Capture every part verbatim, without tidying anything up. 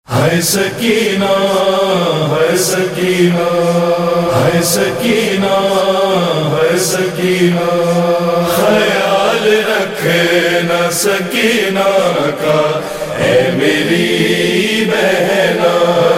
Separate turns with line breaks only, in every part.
ہے سکینہ ہے سکینہ ہے سکینہ ہے سکینہ، خیال رکھے نا سکینہ کا اے میری بہنا،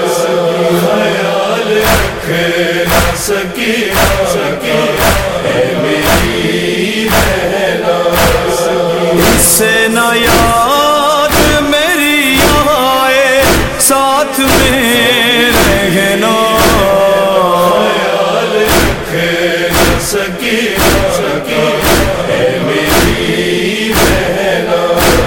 خیال رکھے نا سکینہ اے میری بہنا،
اس سے نہ یاد میری آئے ساتھ میں رہنا،
خیال رکھے نا سکینہ اے میری بہنا،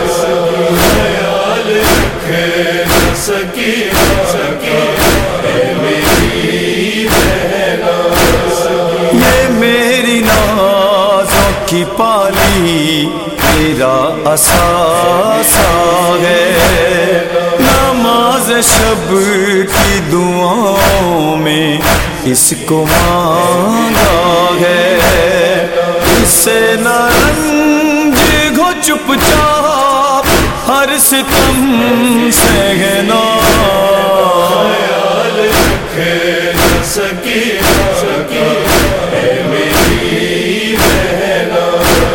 خیال رکھے نا سکینہ اے میری بہنا،
یہ میری نازوں کی پالی میرا اثاثہ ہے، نماز شب کی دعاؤں میں اس کو مانگا ہے، اس سے نہ رنج گھو چپ چاپ ہر ستم سہنا،
خیال رکھے نا سکینہ اے میری بہنا،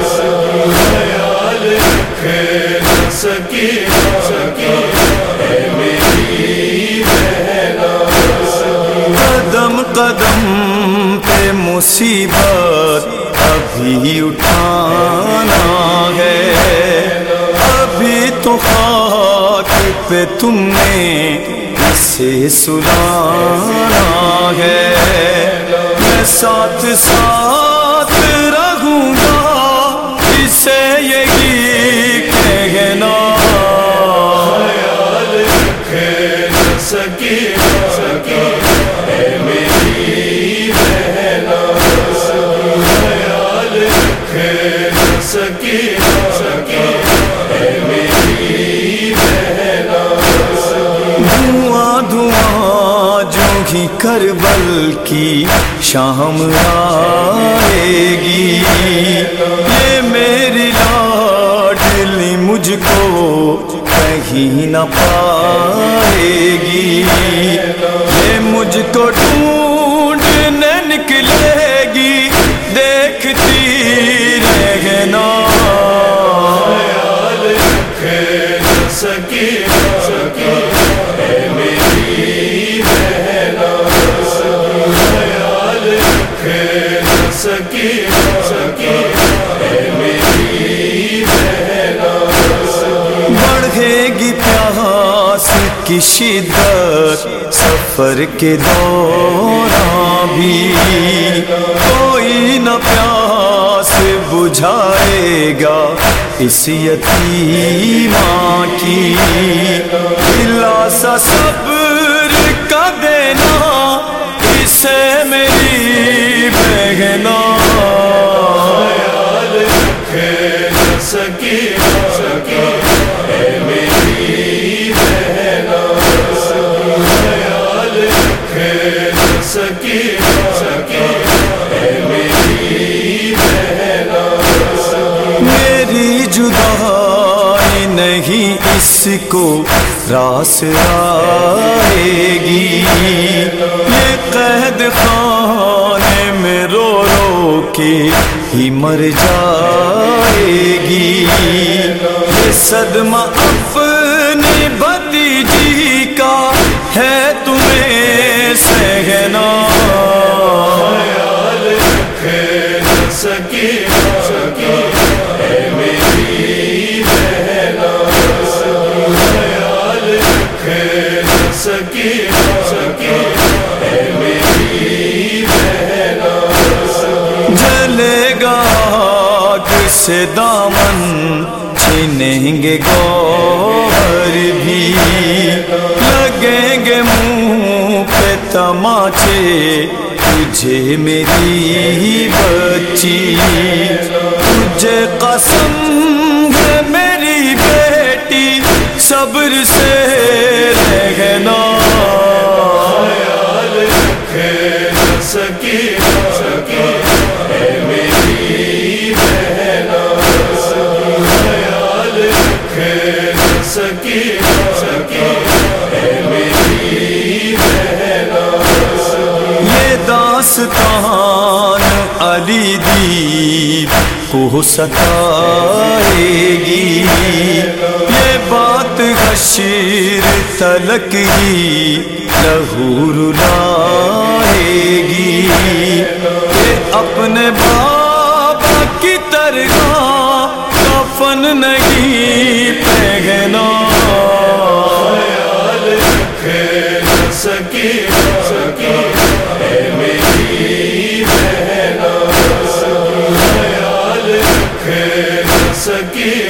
خیال رکھے نا سکینہ اے میری بہنا،
قدم قدم پہ مصیبت ابھی اٹھانا ہے، ابھی تو خاک پہ تم نے اسے سلانا ہے، میں ساتھ ساتھ رہوں گا اسے یہی کہنا،
خیال رکھے نا سکینہ اے میری بہنا، خیال رکھے نا سکینہ اے میری بہنا،
دھواں دھواں جو ہی کربل کی شام آئے گی، یہ میری لاڈلی مجھ کو کہیں نہ پائے گی، یہ مجھ کو ڈھونڈنے نکلے گی دیکھتی رہنا،
خیال رکھے نا سکینہ اے میری بہنا، خیال رکھے نا سکینہ اے میری بہنا،
بڑھے گی پیاس کی شدت سفر کے دوران بھی، کوئی نہ پیاس بجھائے گا اس یتیماں کی، دلاسا صبر کا دینا اسے میری بہنا،
خیال رکھے نا سکینہ اے میری بہنا، خیال رکھے نا سکینہ اے میری بہنا،
میری جدائی نہیں اس کو راس آئے گی، یہ قید خانے میں رو رو کے ہی مر جائے گی، یہ صدمہ اپنی بھتیجی کا ہے تمہیں سہنا،
خیال رکھے نا سکینہ اے میری بہنا، خیال رکھے نا سکینہ اے میری بہنا،
جلے گا آگ سے دامن چھینیں گے گوہر بھی، لگیں گے منہ پہ تماچے تجھے میری بچی، تجھے قسم ہے میری بیٹی صبر سے رہنا،
خیال رکھے نا سکینہ اے میری بہنا، خیال رکھے نا سکینہ اے میری
دیپ کو ستائے گی، یہ بات حشر تلک ہی لہو رلائے گی کہ اپنے بابا کی درگاہ کفن نہیں پہنا،
خیال رکھے نہ سکینہ اے میری بہنا، خیال رکھے نہ سکینہ